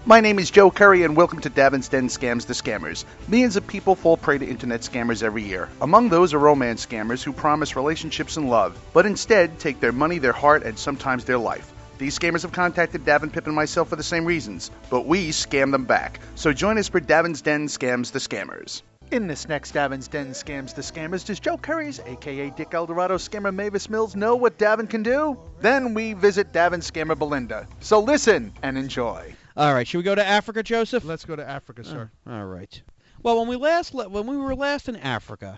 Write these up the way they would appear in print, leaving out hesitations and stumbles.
My name is Joe Curry, and welcome to Davin's Den Scams the Scammers. Millions of people fall prey to internet scammers every year. Among those are romance scammers who promise relationships and love, but instead take their money, their heart, and sometimes their life. These scammers have contacted Davin, Pip, and myself for the same reasons, but we scam them back. So join us for Davin's Den Scams the Scammers. In this next Davin's Den Scams the Scammers, does Joe Curry's, aka Dick Eldorado scammer Mavis Mills, know what Davin can do? Then we visit Davin's scammer Belinda. So listen and enjoy. All right, should we go to Africa, Joseph? Let's go to Africa, sir. All right. Well, when we were last in Africa,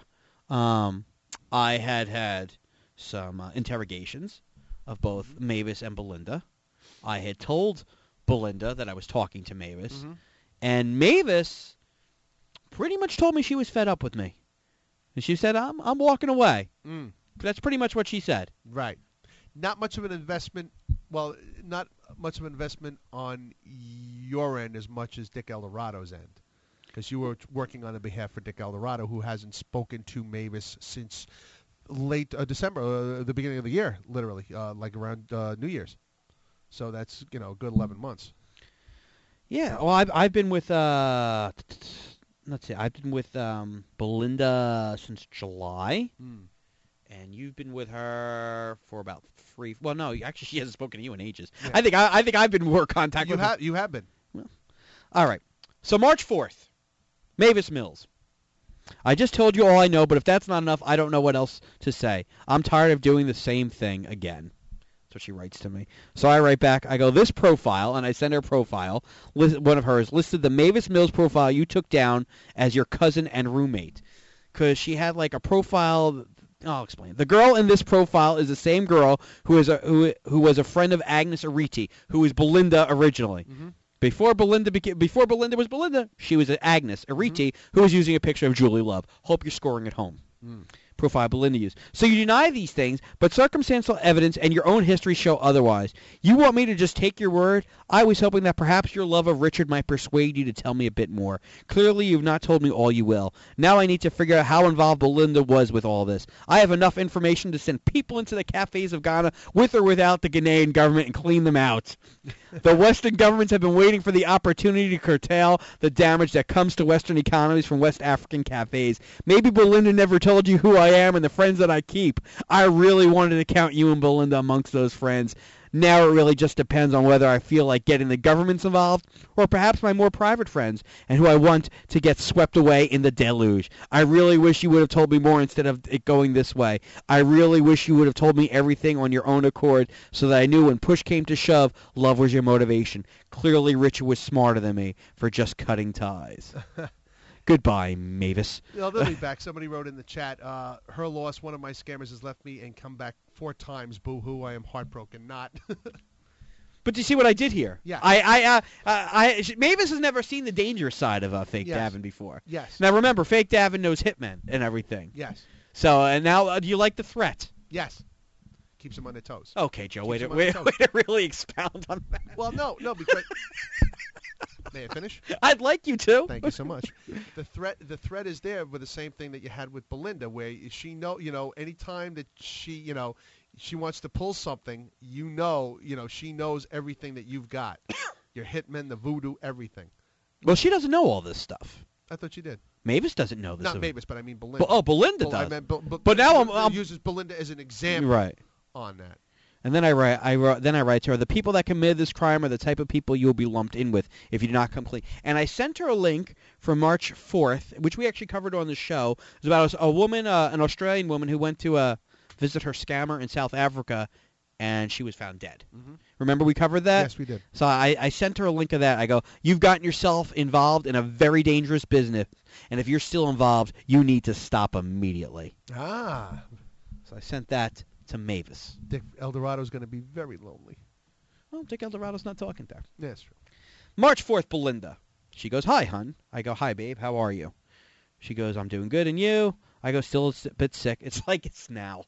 I had some interrogations of both Mavis and Belinda. I had told Belinda that I was talking to Mavis, and Mavis pretty much told me she was fed up with me, and she said, "I'm walking away." That's pretty much what she said. Right. Not much of an investment. Well, not much of an investment on your end as much as Dick Eldorado's end, because you were working on the behalf for Dick Eldorado, who hasn't spoken to Mavis since late December, the beginning of the year, literally, like around New Year's. So that's a good 11 months. Yeah. Well, I've been with let's see, I've been with Belinda since July. And you've been with her for about 3. Well, no, actually, she hasn't spoken to you in ages. Yeah. I think I've been more contact with her. You have been. Well, all right. So March 4th, Mavis Mills. I just told you all I know, but if that's not enough, I don't know what else to say. I'm tired of doing the same thing again. That's what she writes to me. So I write back. I go, this profile, and I send her a profile. One of hers listed the Mavis Mills profile you took down as your cousin and roommate, because she had like a profile. I'll explain. The girl in this profile is the same girl who was a friend of Agnes Ariti, who was Belinda originally. Before Belinda was Belinda, she was Agnes Ariti, who was using a picture of Julie Love. Hope you're scoring at home. Profile Belinda used. So you deny these things, but circumstantial evidence and your own history show otherwise. You want me to just take your word? I was hoping that perhaps your love of Richard might persuade you to tell me a bit more. Clearly, you've not told me all you will. Now I need to figure out how involved Belinda was with all this. I have enough information to send people into the cafes of Ghana, with or without the Ghanaian government, and clean them out. The Western governments have been waiting for the opportunity to curtail the damage that comes to Western economies from West African cafes. Maybe Belinda never told you who I am and the friends that I keep. I really wanted to count you and Belinda amongst those friends. Now it really just depends on whether I feel like getting the governments involved or perhaps my more private friends and who I want to get swept away in the deluge. I really wish you would have told me more instead of it going this way. I really wish you would have told me everything on your own accord so that I knew when push came to shove, love was your motivation. Clearly Richard was smarter than me for just cutting ties. Goodbye, Mavis. They'll be back. Somebody wrote in the chat, her loss, one of my scammers has left me and come back 4 times. Boo-hoo, I am heartbroken. Not. But do you see what I did here? Yeah. Mavis has never seen the dangerous side of Fake Yes. Davin before. Yes. Now remember, Fake Davin knows hitmen and everything. Yes. So, and now, do you like the threat? Yes. Keeps them on their toes. Okay, Joe, way Keeps to them on really expound on that. Well, no, because... May I finish? I'd like you to. Thank you so much. The threat is there with the same thing that you had with Belinda, where she anytime that she wants to pull something, she knows everything that you've got. Your hitmen, the voodoo, everything. Well, she doesn't know all this stuff. I thought you did. Mavis doesn't know this. Not Mavis, but I mean Belinda. Belinda does. I meant, but now I'm uses Belinda as an example right on that. And then I write to her, the people that committed this crime are the type of people you'll be lumped in with if you do not complete. And I sent her a link from March 4th, which we actually covered on the show. It was about a woman, an Australian woman who went to visit her scammer in South Africa, and she was found dead. Remember we covered that? Yes, we did. So I sent her a link of that. I go, you've gotten yourself involved in a very dangerous business, and if you're still involved, you need to stop immediately. Ah. So I sent that to Mavis. Dick Eldorado's going to be very lonely. Well, Dick Eldorado's not talking to her. Yeah, that's true. March 4th, Belinda. She goes, hi, hun. I go, hi, babe. How are you? She goes, I'm doing good. And you? I go, still a bit sick. It's like it's now.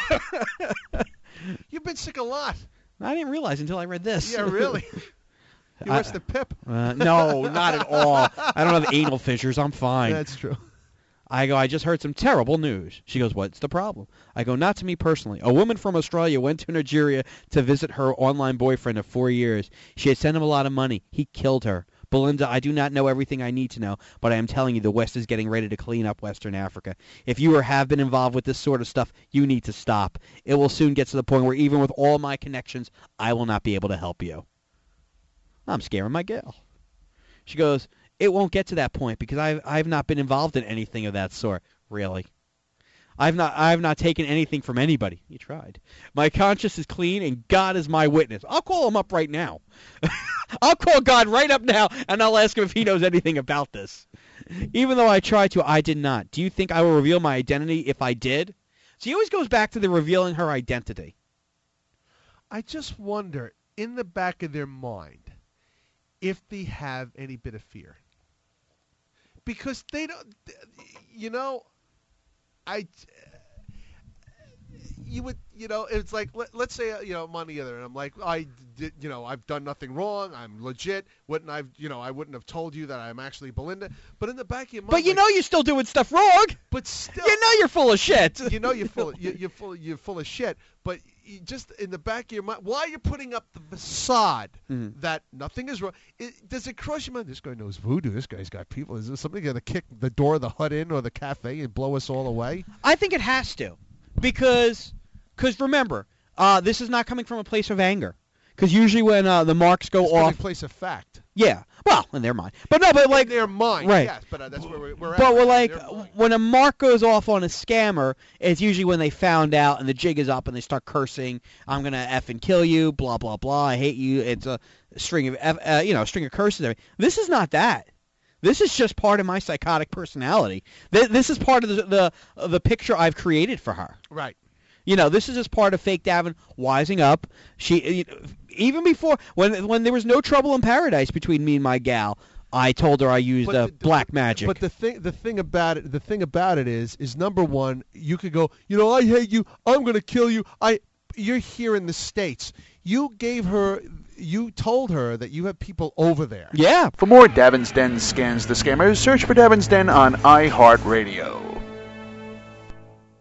You've been sick a lot. I didn't realize until I read this. Yeah, really? You watched the Pip? No, not at all. I don't have anal fissures. I'm fine. That's true. I go, I just heard some terrible news. She goes, what's the problem? I go, not to me personally. A woman from Australia went to Nigeria to visit her online boyfriend of 4 years. She had sent him a lot of money. He killed her. Belinda, I do not know everything I need to know, but I am telling you the West is getting ready to clean up Western Africa. If you or have been involved with this sort of stuff, you need to stop. It will soon get to the point where even with all my connections, I will not be able to help you. I'm scaring my gal. She goes, it won't get to that point because I've not been involved in anything of that sort. Really? I've not taken anything from anybody. You tried. My conscience is clean and God is my witness. I'll call him up right now. I'll call God right up now and I'll ask him if he knows anything about this. Even though I tried to, I did not. Do you think I will reveal my identity if I did? So he always goes back to the revealing her identity. I just wonder, in the back of their mind, if they have any bit of fear. Because they don't, it's like, let's say, I'm on the other, and I'm like, I've done nothing wrong, I'm legit, I wouldn't have told you that I'm actually Belinda, but in the back of your mind. But you're still doing stuff wrong. But still. You're full of shit. You're full of shit, but just in the back of your mind, while you're putting up the facade that nothing is wrong, does it cross your mind, this guy knows voodoo, this guy's got people, is there somebody going to kick the door of the hut in or the cafe and blow us all away? I think it has to, because remember, this is not coming from a place of anger. Because usually when the marks go off, from a place of fact. Yeah, well, in their mind, but like in their mind, right? Yes, but that's where we're at. But we're like, when a mark goes off on a scammer, it's usually when they found out and the jig is up and they start cursing. I'm gonna effing kill you, blah blah blah. I hate you. It's a string of string of curses. This is not that. This is just part of my psychotic personality. This is part of the picture I've created for her. Right. This is just part of Fake Davin wising up. She, even before, when there was no trouble in paradise between me and my gal, I told her I used black magic. But the thing about it is number one, you could go, I hate you, I'm gonna kill you. You're here in the States. You told her that you have people over there. Yeah. For more Davin's Den Scans the Scammers, search for Davin's Den on iHeartRadio.